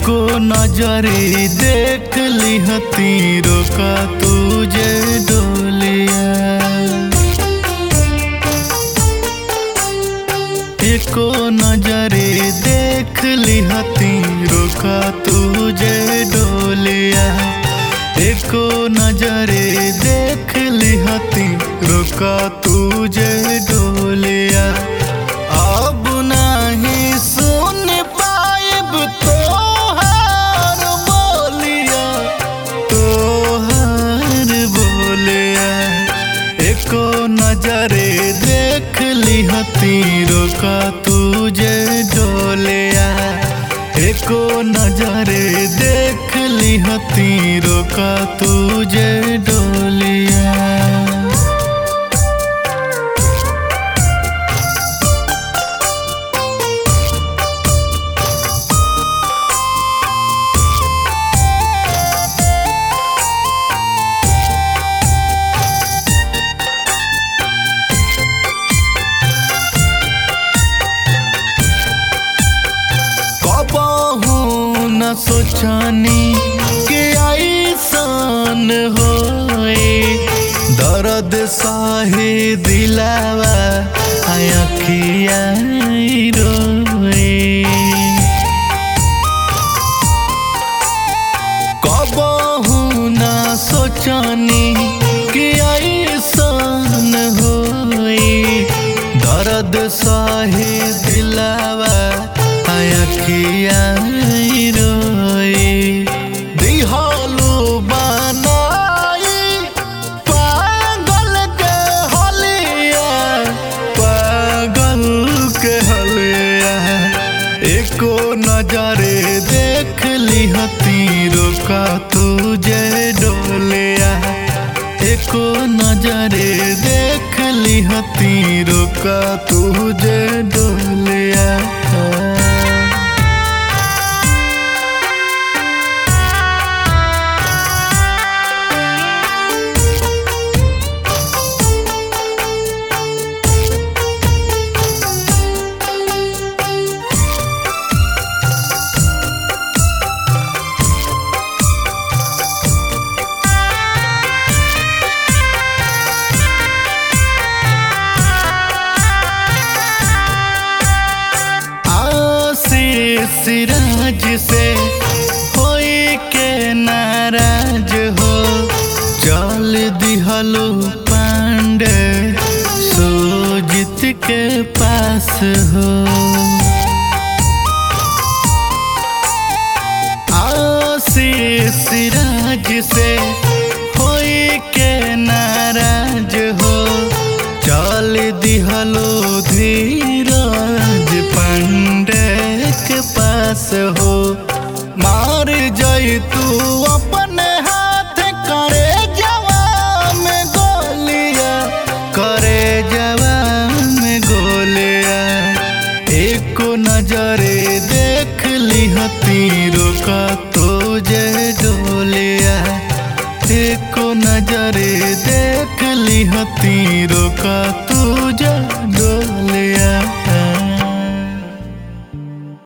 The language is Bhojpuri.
एको नजरे देख लिहती रोका तुझे डोलिया। एको नजरे देख लिहती रोका तुझे डोलिया। एको नजरे देख लिहती रोका तुझे डोलिया। अब नहीं सुन पाइब तोहार बोलिया, तोहार बोलिया। एको नजरे देख लिहती रोका तुझे डोलिया। एको नजरे देख लिहती रोका तुझे डोलिया। न सोचनी कि ऐसन होए, दर्द साहे दिलावा अखिया रोए। कबहू न सोचनी कि ऐसन होए, दर्द साहे दिलावा अखिया रोए। दिहलू बनाई पागल के हलिया, पागल के हलिया। एको नजरे देख लिहती रोका तुझे डोलिया। एको नजरे देख लिहती रोका तुझे डोलिया। सिराज से होई के नाराज हो, चल दिहलो पांडे सोजित के पास हो। सिराज से होई के नाराज हो, चल दिहलो धीरज पांडे के पास हो। मार जाई तू अपने हाथ करे जवान में गोलिया, करे जवान में गोलिया। एको नजरे देख लिहती रोका तुझे डोलिया। एको नजरे देख लिहती रोका तुझे